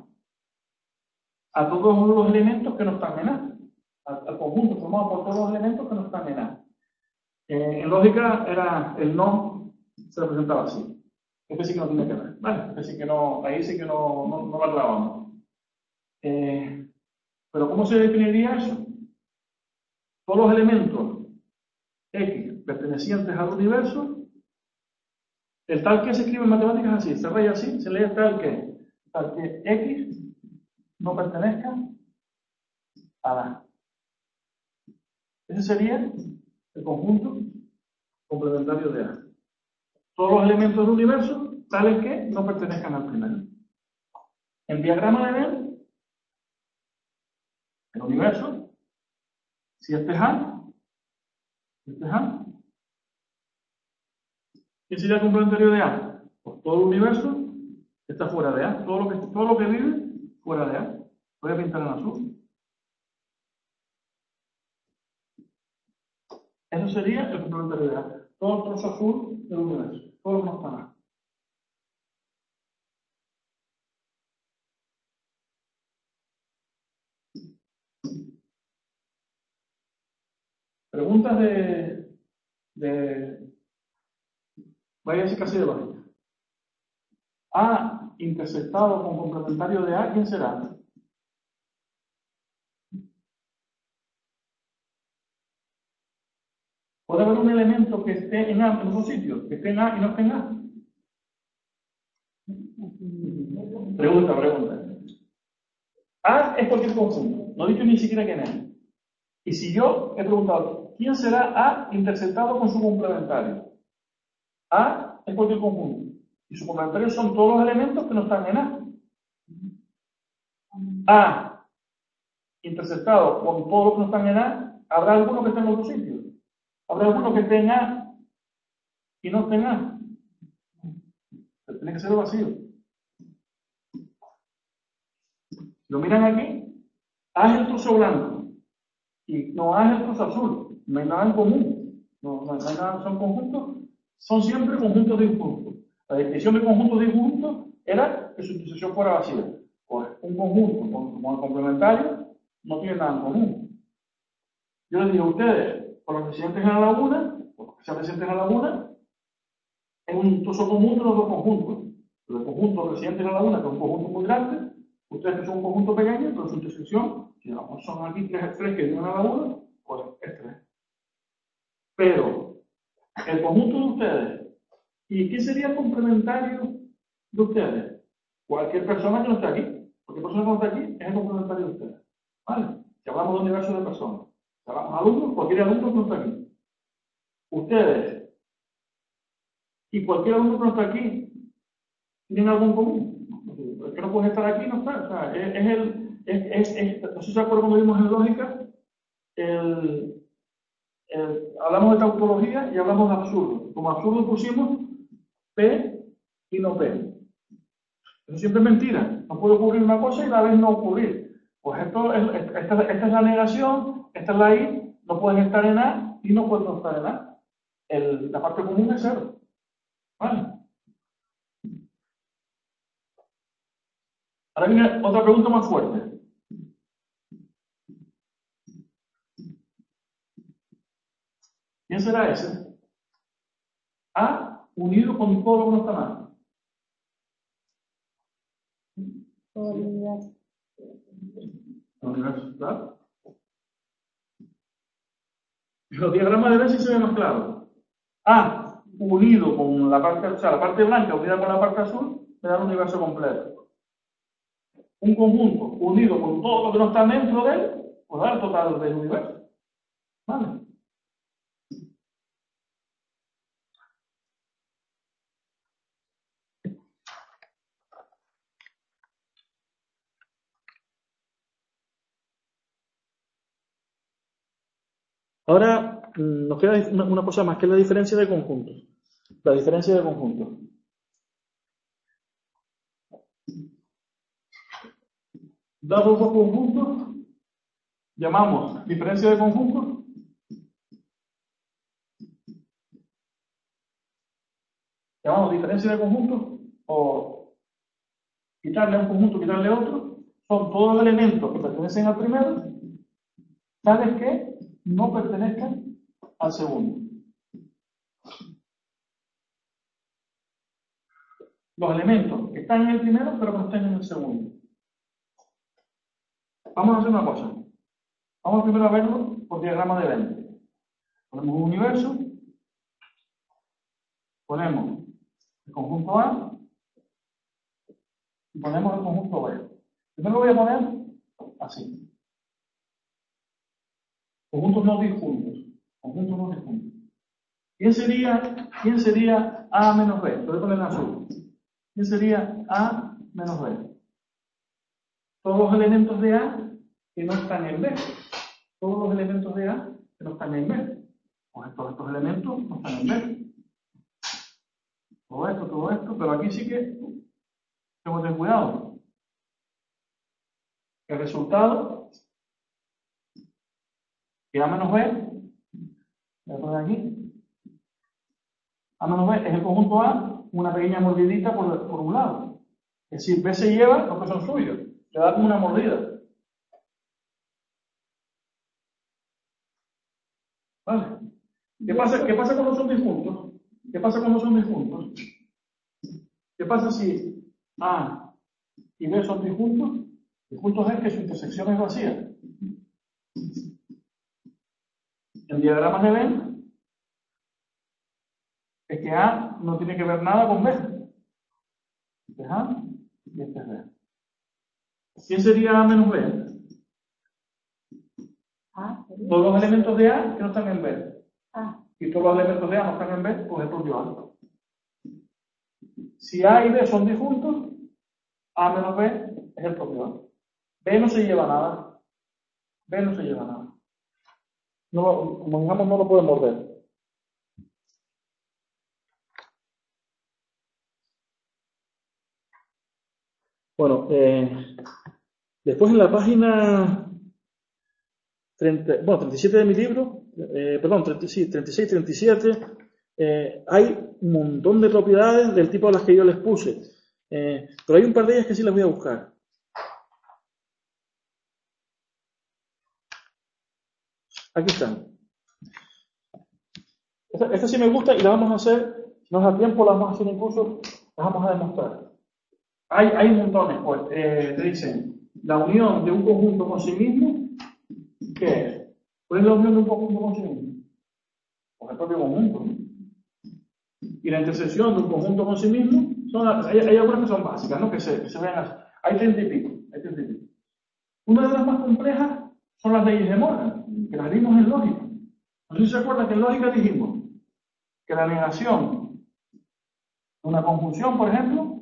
todos los elementos que no están en A. Al conjunto formado por todos los elementos que no están en A. En lógica era el no, se representaba así. Este sí que no tiene que ver, ¿vale? Este sí que no, ahí sí que no lo clavamos. Pero ¿cómo se definiría eso? Todos los elementos X pertenecientes al universo, el tal que se escribe en matemáticas así, se lee así, se lee tal que X no pertenezca a A. Ese sería el conjunto complementario de A. Todos los elementos del universo, tales que no pertenezcan al primero. En diagrama de Venn, el universo, si este es A, este es A, ¿qué sería el complementario de A? Pues todo el universo está fuera de A. Todo lo que vive fuera de A. Voy a pintar en azul. Eso sería el complementario de A. Todo el trozo azul del universo. Todo lo que no está en A. Preguntas voy a decir casi de lógica. A intersectado con complementario de A, ¿quién será? ¿Puede haber un elemento que esté en A en otro sitio? Que esté en A y no esté en A. Pregunta. A es cualquier conjunto. No he dicho ni siquiera quién es. Y si yo he preguntado, ¿quién será A intersectado con su complementario? A es cualquier conjunto. Y su complementario son todos los elementos que no están en A. A intersectado con todos los que no están en A, habrá alguno que esté en otro sitio. Habrá alguno que esté en A y no esté en A. Pero tiene que ser vacío. Si lo miran aquí, A es el trozo blanco y no A es el trozo azul. No hay nada en común. No hay nada, son conjuntos, son siempre conjuntos disjuntos. La definición de conjuntos disjuntos era que su intersección fuera vacía. Pues un conjunto como el complementario no tiene nada en común. Yo les digo a ustedes, por los residentes en la laguna, porque sean residentes en la laguna, es un trozo común de los dos conjuntos. Pero el conjunto residente en la laguna, que es un conjunto muy grande, ustedes que son un conjunto pequeño, pero su intersección, si digamos, son aquí tres que vienen a la laguna, pues es 3. Pero el conjunto de ustedes, ¿y qué sería el complementario de ustedes? Cualquier persona que no esté aquí. Cualquier persona que no esté aquí es el complementario de ustedes. ¿Vale? Si hablamos de un universo de personas. Si hablamos de alumnos, cualquier alumno que no está aquí. Ustedes y cualquier alumno que no está aquí tienen algo en común. El que no puede estar aquí no está. O sea, no sé si se acuerdan cuando vimos en lógica, hablamos de tautología y hablamos de absurdo. Como absurdo pusimos P y no P. Eso siempre es mentira. No puede ocurrir una cosa y a la vez no ocurrir. Pues esta es la negación, esta es la I, no pueden estar en A y no pueden no estar en A. La parte común es 0. ¿Vale? Ahora viene otra pregunta más fuerte. ¿Quién será ese? A unido con todo lo que no está mal. Todo el universo. El universo, claro. Los diagramas de Venn sí se ven más claros. A unido con la parte, o sea, la parte blanca unida con la parte azul, me da el universo completo. Un conjunto unido con todo lo que no está dentro de él, pues da el total del universo. ¿Vale? Ahora nos queda una cosa más, que es la diferencia de conjuntos. La diferencia de conjuntos. Dados dos conjuntos, llamamos diferencia de conjuntos. Llamamos diferencia de conjuntos o quitarle a un conjunto, quitarle a otro. Son todos los elementos que pertenecen al primero, tales que no pertenezcan al segundo. Los elementos que están en el primero, pero que no están en el segundo. Vamos a hacer una cosa. Vamos primero a verlo por diagrama de Venn. Ponemos un universo, ponemos el conjunto A y ponemos el conjunto B. Primero lo voy a poner así. Conjuntos no disjuntos. Conjuntos no disjuntos. ¿Quién sería A menos B? Lo voy a poner en azul. ¿Quién sería A menos B? Todos los elementos de A que no están en B. Todos los elementos de A que no están en B. Pues todos estos elementos no están en B. Todo esto, pero aquí sí que tengo que tener cuidado. El resultado, que A menos B, voy a poner aquí, A menos B es el conjunto A, una pequeña mordidita por un lado. Es decir, B se lleva los que son suyos, le da como una mordida. ¿Vale? ¿Qué pasa cuando son disjuntos? ¿Qué pasa cuando son disjuntos? ¿Qué pasa si A y B son disjuntos? Disjuntos es que su intersección es vacía. En diagramas de Venn es que A no tiene que ver nada con B. Este es A y este es B. ¿Quién sería A menos B? Todos los elementos de A que no están en B. Y todos los elementos de A no están en B, pues es propio A. Si A y B son disjuntos, A menos B es el propio A. B no se lleva nada. B no se lleva nada. No, como digamos, no lo puede morder. Bueno, después en la página 37 de mi libro, 36, 37, hay un montón de propiedades del tipo a las que yo les puse. Pero hay un par de ellas que sí las voy a buscar. Aquí están. Esta sí me gusta y la vamos a hacer, si nos da tiempo, la vamos a hacer incluso, la vamos a demostrar. Hay montones, pues. Te dicen, la unión de un conjunto con sí mismo, ¿qué es? ¿Cuál es la unión de un conjunto con sí mismo? Pues el propio conjunto, ¿no? Y la intersección de un conjunto con sí mismo, hay algunas que son básicas, ¿no? Que se ven así. Hay 30 y pico. Una de las más complejas son las leyes de Morgan, que las vimos en lógica. No sé si se acuerdan que en lógica dijimos que la negación de una conjunción, por ejemplo,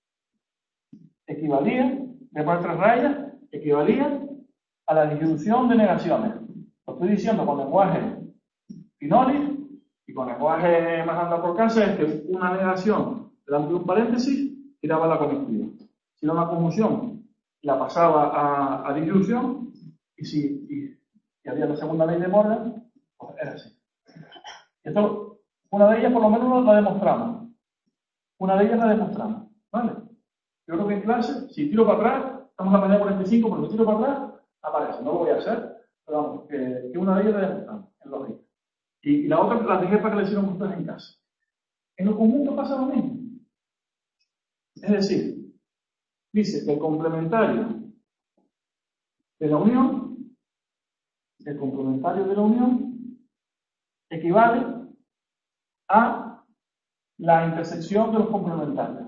después de 3 rayas, equivalía a la distribución de negaciones. Lo estoy diciendo con lenguaje Finolis y con lenguaje más andado por casa, es que una negación delante de un paréntesis tiraba la conectiva. Si era una conjunción, la pasaba a distribución y había la segunda ley de Morgan, pues era así. Esto, una de ellas por lo menos la demostramos. ¿Vale? Yo creo que en clase, si tiro para atrás, estamos en la página 45, pero si tiro para atrás, aparece. No lo voy a hacer, pero vamos, que una de ellas la demostramos en lógica. Y la otra la dejé para que la hicieran ustedes en casa. En los conjuntos pasa lo mismo. Es decir, dice que el complementario de la unión equivale a la intersección de los complementarios.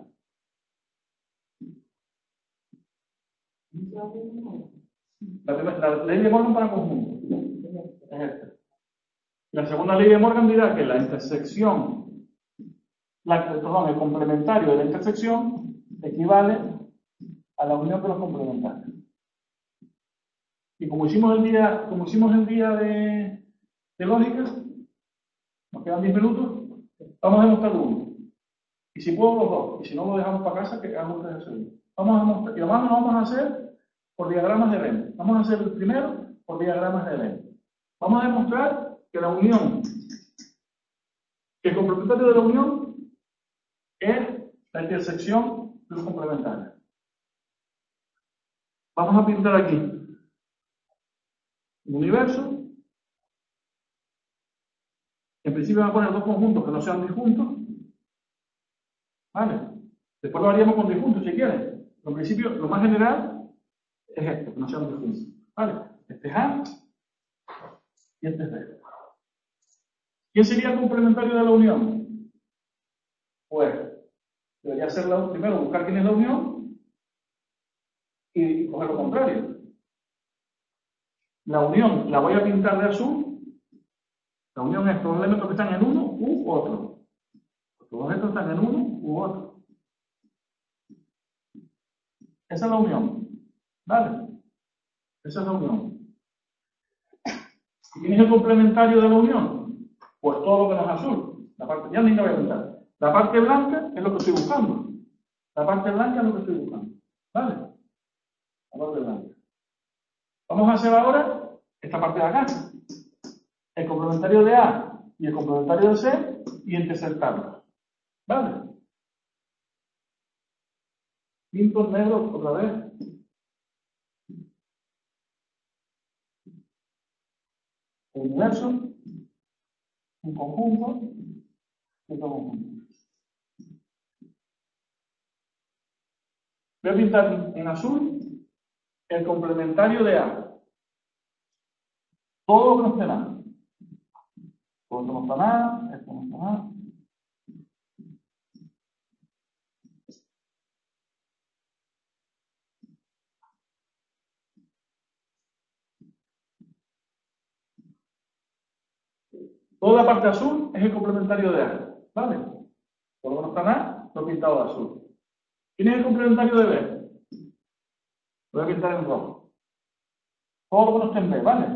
La ley de Morgan para conjuntos es esta. La segunda ley de Morgan dirá que la intersección, el complementario de la intersección equivale a la unión de los complementarios. Y como hicimos el día de lógica, nos quedan 10 minutos, vamos a demostrar uno. Y si puedo los dos, y si no lo dejamos para casa, que hagamos ustedes el segundo. Vamos a demostrar, y además lo vamos a hacer por diagramas de Venn. Vamos a hacer el primero por diagramas de Venn. Vamos a demostrar que la unión, que el complementario de la unión es la intersección de los complementarios. Vamos a pintar aquí un universo. En principio vamos a poner dos conjuntos que no sean disjuntos. ¿Vale? Después lo haríamos con disjuntos si quieren. Pero en principio, lo más general es esto, que no sean disjuntos. ¿Vale? Este es A y este es B. ¿Quién sería el complementario de la unión? Pues debería ser primero buscar quién es la unión y coger lo contrario. La unión la voy a pintar de azul. La unión es todos los elementos que están en uno u otro. Todos estos están en uno u otro. Esa es la unión. ¿Vale? Esa es la unión. ¿Quién es el complementario de la unión? Pues todo lo que no es azul. La parte, ya ni la voy a pintar. La parte blanca es lo que estoy buscando. ¿Vale? La parte blanca. Vamos a hacer ahora esta parte de acá. El complementario de A y el complementario de C y interceptarlos. ¿Vale? Pinto negro otra vez. El universo, un conjunto y otro conjunto. Voy a pintar en azul el complementario de A. Todo lo que no esté nada. Todo esto no está nada, esto no está nada. Toda la parte azul es el complementario de A. ¿Vale? Todo lo que no está nada, lo he pintado de azul. ¿Quién es el complementario de B? Lo voy a pintar en rojo. Todo lo que no esté en B, ¿vale?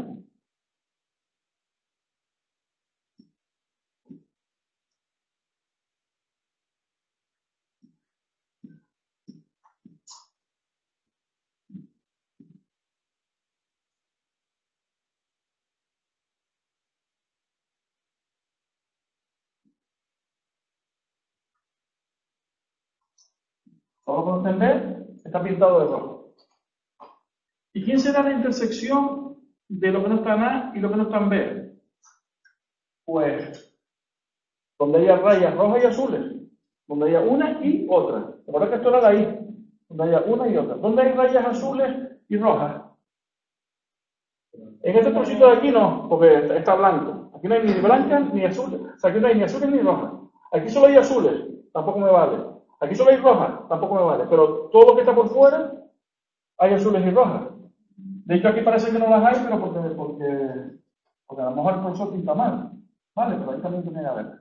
Todo lo que no esté en B está pintado de rojo. ¿Y quién será la intersección de lo que no está en A y lo que no está en B? Pues, donde haya rayas rojas y azules, donde haya una y otra. Recuerda que esto era la I, donde haya una y otra. ¿Dónde hay rayas azules y rojas? En este trocito de aquí no, porque está blanco. Aquí no hay ni blancas ni azules. O sea, aquí no hay ni azules ni rojas. Aquí solo hay azules, tampoco me vale. Aquí solo hay rojas, tampoco me vale. Pero todo lo que está por fuera, hay azules y rojas. De hecho, aquí parece que no las hay, pero porque a lo mejor el profesor pinta mal. Vale, pero ahí también tiene que haber.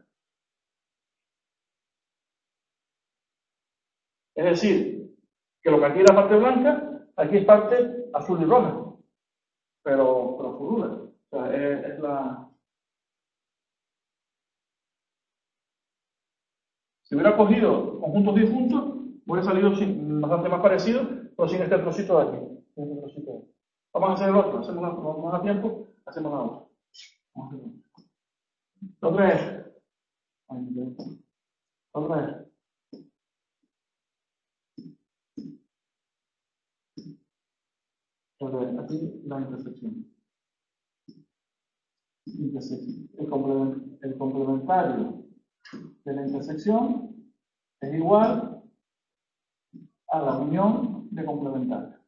Es decir, que lo que aquí es la parte blanca, aquí es parte azul y roja. Pero furula. O sea, es la... Si hubiera cogido conjuntos disjuntos, hubiera salido bastante más parecido, pero sin este trocito de aquí. Este trocito de aquí. Vamos a hacer el otro, hacemos vamos a tiempo, hacemos la otra. Otra vez. Otra vez. Entonces, aquí la intersección. El complementario de la intersección es igual a la unión de complementarios.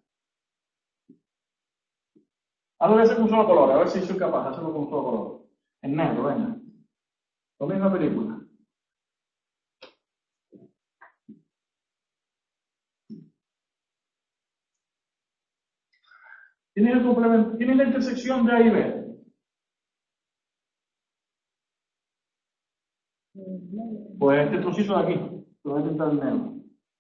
Ahora voy a hacer con un solo color, a ver si soy capaz de hacerlo con un solo color. En negro, venga. Lo mismo película. ¿Tienes la intersección de A y B? Pues este trocito de aquí, lo voy a pintar en negro.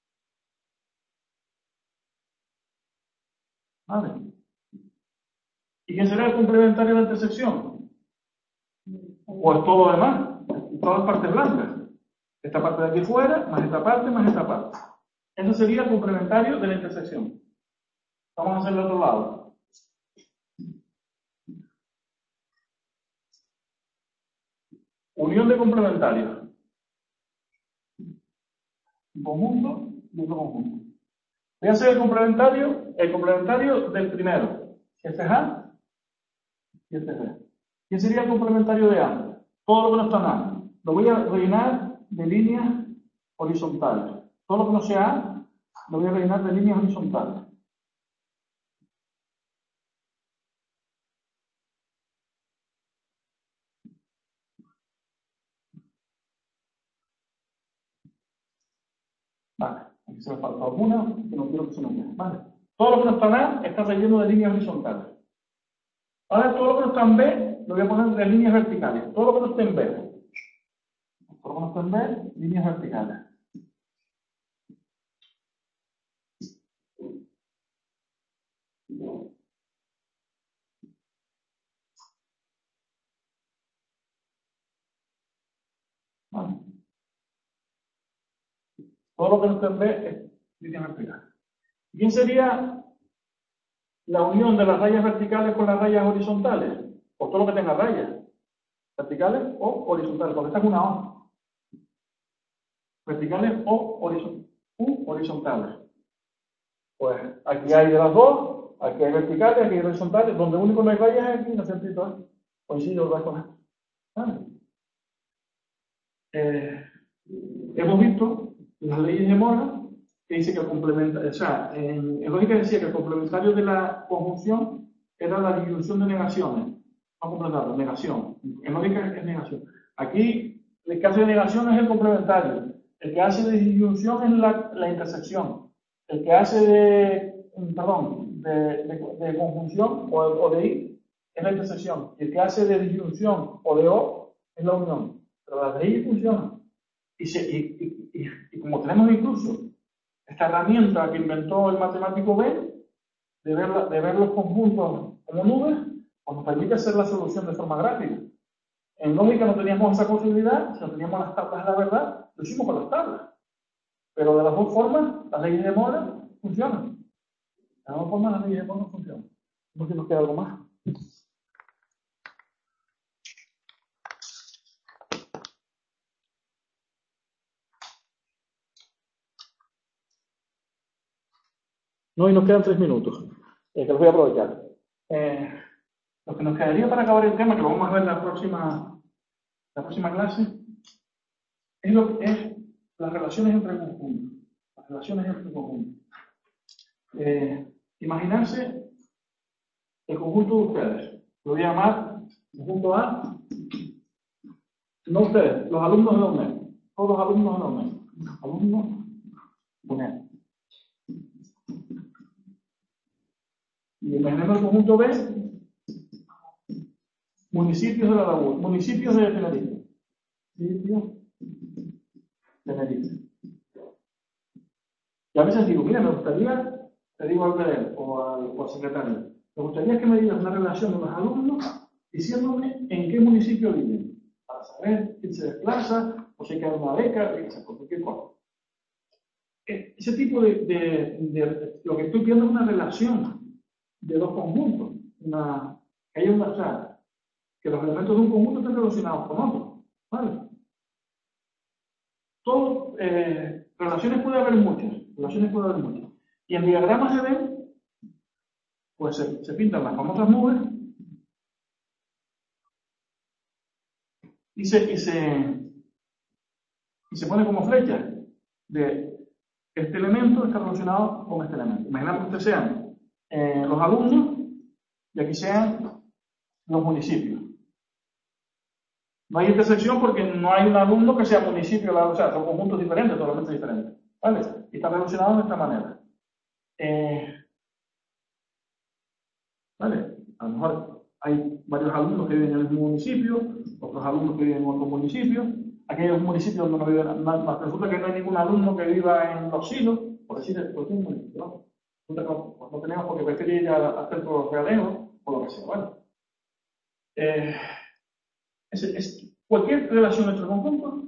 ¿Vale? ¿Y quién será el complementario de la intersección? Pues todo lo demás, todas las partes blancas. Esta parte de aquí fuera, más esta parte, más esta parte. Eso sería el complementario de la intersección. Vamos a hacer el otro lado. Unión de complementarios. Un conjunto y otro conjunto. Voy a hacer el complementario del primero. Este es A y este es B. ¿Qué sería el complementario de A? Todo lo que no está en A. Lo voy a rellenar de líneas horizontales. Todo lo que no sea A, lo voy a rellenar de líneas horizontales. Vale, aquí se me falta alguna, que no quiero que se me quede. Vale. Todo lo que no está en A está relleno de líneas horizontales. Ahora todo lo que no está en B, lo voy a poner de líneas verticales. Todo lo que no esté en B. Todo lo que no está en B, líneas verticales. Vale. Todo lo que no esté en B es líneas verticales. ¿Quién sería la unión de las rayas verticales con las rayas horizontales? Pues todo lo que tenga rayas. Verticales o horizontales, porque esta es una O. Verticales o horizontales. Pues aquí hay de las dos, aquí hay verticales, aquí hay horizontales, donde único no hay rayas es aquí, no sé si todo coincide o con esto. ¿Vale? Hemos visto las leyes de Mora que dice que el complementario, o sea, en lógica decía que el complementario de la conjunción era la disyunción de negaciones. No complementario, negación. En lógica es negación. Aquí, el que hace de negación es el complementario. El que hace de disyunción es la intersección. El que hace de conjunción o de I es la intersección. Y el que hace de disyunción o de O es la unión. Pero las leyes funcionan. Y como tenemos incluso esta herramienta que inventó el matemático B, de ver los conjuntos como nubes, pues nos permite hacer la solución de forma gráfica. En lógica no teníamos esa posibilidad, si no teníamos las tablas de la verdad, lo hicimos con las tablas. Pero de las dos formas, las leyes de Moore funcionan. De las dos formas, las leyes de Moore funcionan. No sé si nos queda algo más. No, y nos quedan 3 minutos, que los voy a aprovechar. Lo que nos quedaría para acabar el tema, que lo vamos a ver en la próxima clase, es las relaciones entre conjuntos. Las relaciones entre conjuntos. Imaginarse el conjunto de ustedes. Lo voy a llamar conjunto A. No ustedes, los alumnos de UNED. Todos los alumnos de UNED. Alumnos de UNED. Y imaginemos el conjunto B, municipios de la laguna, municipios de Tenerife. Municipios de Tenerife. Y a veces digo, mira, me gustaría, te digo al PDL o al secretario, me gustaría que me digas una relación de los alumnos diciéndome en qué municipio viven, para saber quién se desplaza, o si hay que dar una beca, cualquier cosa. Ese tipo de lo que estoy viendo es una relación de dos conjuntos, o sea, que los elementos de un conjunto estén relacionados con otros, ¿vale? Relaciones puede haber muchas, y en diagramas se ven, pues se pintan las famosas nubes y se pone como flecha de este elemento está relacionado con este elemento. Imaginamos que ustedes sean los alumnos y aquí sean los municipios. No hay intersección porque no hay un alumno que sea municipio, o sea, son conjuntos diferentes, totalmente diferentes. ¿Vale? Y están relacionados de esta manera. ¿Vale? A lo mejor hay varios alumnos que viven en el mismo municipio, otros alumnos que viven en otro municipio. Aquí hay un municipio donde no vive, resulta que no hay ningún alumno que viva en Los Silos, por decir un municipio, ¿no? No tenemos porque preferir ir al centro realengo o lo que sea, ¿vale? Cualquier relación entre conjuntos,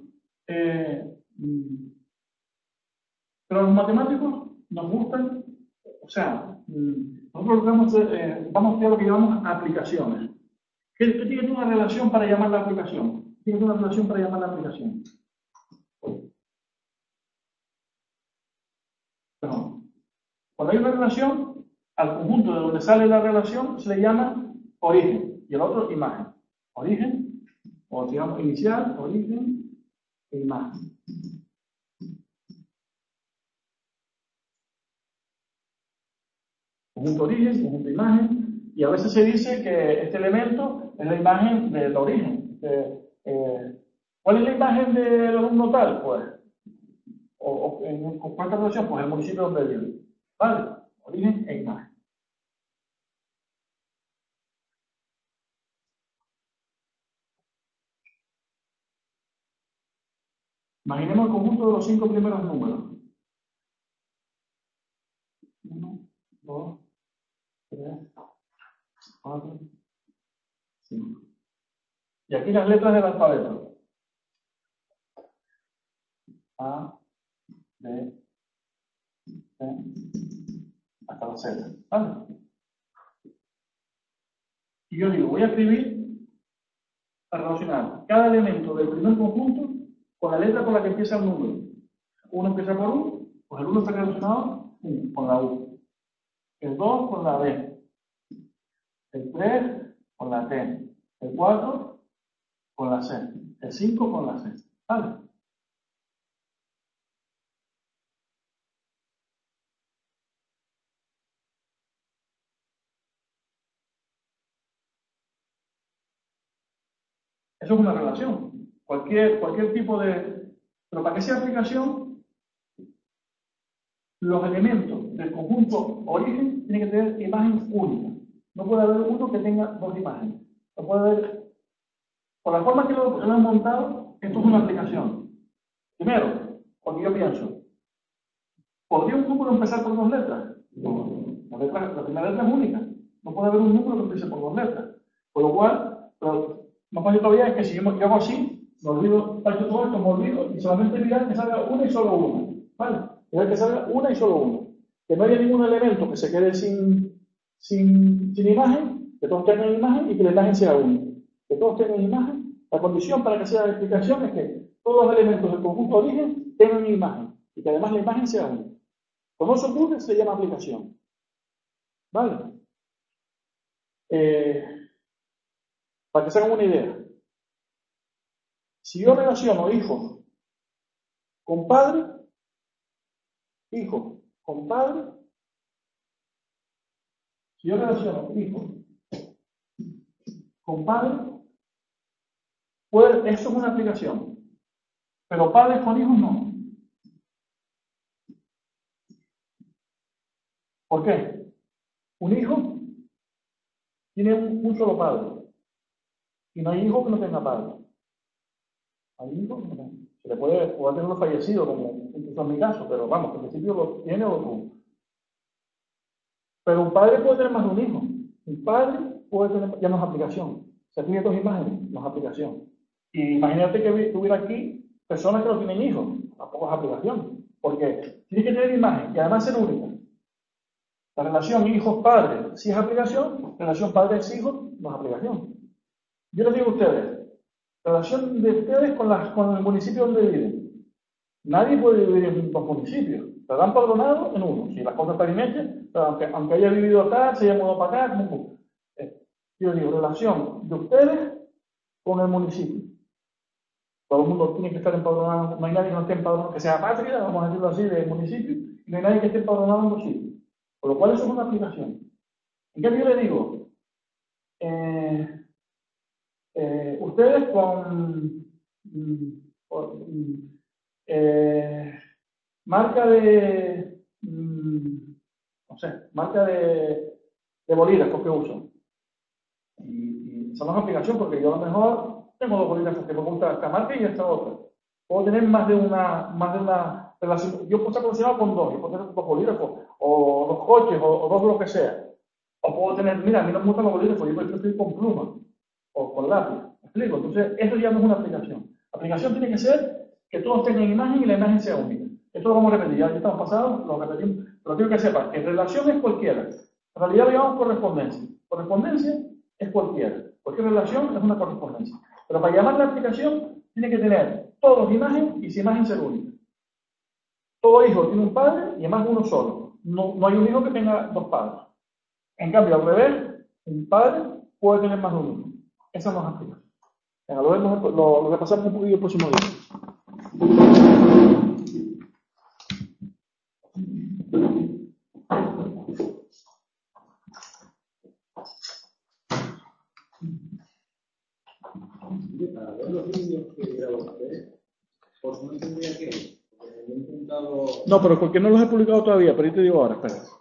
pero los matemáticos nos gustan, o sea, nosotros vamos a hacer lo que llamamos aplicaciones. ¿Qué tiene que tener una relación para llamar la aplicación? Tiene que tener una relación para llamar la aplicación. Perdón. Cuando hay una relación, al conjunto de donde sale la relación se le llama origen y el otro imagen. Origen, o digamos inicial, origen e imagen. Conjunto origen, conjunto imagen, y a veces se dice que este elemento es la imagen del origen. ¿Cuál es la imagen del alumno tal? Pues, ¿con cuánta relación? Pues el municipio donde vive. ¿Vale? Origen e imagen. Imaginemos el conjunto de los 5 primeros números. 1, 2, 3, 4, 5. Y aquí las letras del alfabeto. A, B, C, hasta la Z. ¿Vale? Y yo digo, voy a escribir, a relacionar cada elemento del primer conjunto con la letra con la que empieza el número. Uno empieza por U, pues el 1 está relacionado con la U. El 2 con la B. El 3 con la T. El 4 con la C. El 5 con la C. ¿Vale? Eso es una relación. Cualquier tipo de... Pero para que sea aplicación, los elementos del conjunto origen tienen que tener imagen única. No puede haber uno que tenga dos imágenes. No puede haber... Por la forma que lo hemos montado, esto es una aplicación. Primero, porque yo pienso, ¿podría un número empezar por 2 letras? No La primera letra es única. No puede haber un número que empiece por 2 letras. Por lo cual, lo más fácil todavía es que si yo hago así, me olvido, tacho todo esto, me olvido, y solamente mirar que salga una y solo una. ¿Vale? Mirar que salga una y solo una. Que no haya ningún elemento que se quede sin imagen, que todos tengan imagen y que la imagen sea única. Que todos tengan imagen. La condición para que sea la explicación es que todos los elementos del conjunto de origen tengan imagen y que además la imagen sea única. Cuando eso ocurre, se llama aplicación. ¿Vale? Para que se hagan una idea. Si yo relaciono hijo con padre, hijo con padre, si yo relaciono hijo con padre, pues eso es una aplicación. Pero padres con hijos no. ¿Por qué? Un hijo tiene un solo padre. Y no hay hijo que no tenga padre. Hay hijos que no tenga. Se le puede tener uno fallecido, como incluso en mi caso, pero vamos, en principio lo tiene o lo tuvo. Pero un padre puede tener más de un hijo. Un padre puede tener, ya no es aplicación. Se tiene 2 imágenes, no es aplicación. Y imagínate que tuviera aquí personas que no tienen hijos, tampoco es aplicación. Porque tiene que tener imagen y además ser única. La relación hijos-padre sí es aplicación, relación padres-hijos no es aplicación. Yo les digo a ustedes, la relación de ustedes con el municipio donde viven. Nadie puede vivir en 2 municipios. Se dan empadronado en uno. Si las cosas están bien hechas, aunque haya vivido acá, se haya mudado para acá, como yo digo, relación de ustedes con el municipio. Todo el mundo tiene que estar empadronado. No hay nadie que no esté empadronado, que sea patria, vamos a decirlo así, del municipio, y no hay nadie que esté empadronado en los sitios. Por lo cual eso es una aplicación. En cambio yo le digo, ustedes con marca de, no sé, marca de bolígrafos que uso. Y eso no es aplicación porque yo a lo mejor tengo 2 bolígrafos que me gusta esta marca y esta otra. Puedo tener más de una relación. Yo puedo estar relacionado con 2, yo puedo tener 2 bolígrafos, o 2 coches, o 2 lo que sea. O puedo tener, mira, a mí no me gustan los bolígrafos, yo prefiero escribir con pluma o con lápiz. ¿Me explico? Entonces, eso ya no es una aplicación. La aplicación tiene que ser que todos tengan imagen y la imagen sea única. Esto lo vamos a repetir, ya estamos pasados, lo repetimos, pero quiero que sepan que relación es cualquiera. En realidad lo llamamos correspondencia. Correspondencia es cualquiera. Cualquier relación es una correspondencia. Pero para llamar la aplicación, tiene que tener todos imagen y si imagen ser única. Todo hijo tiene un padre y además uno solo. No hay un hijo que tenga 2 padres. En cambio, al revés, un padre puede tener más de un hijo. Esa no es aplicación. Venga, lo repasamos un poquito el próximo día. Para ver los vídeos que grabó usted, pues no tendría que. He intentado. No, pero porque no los he publicado todavía, pero yo te digo ahora, espera.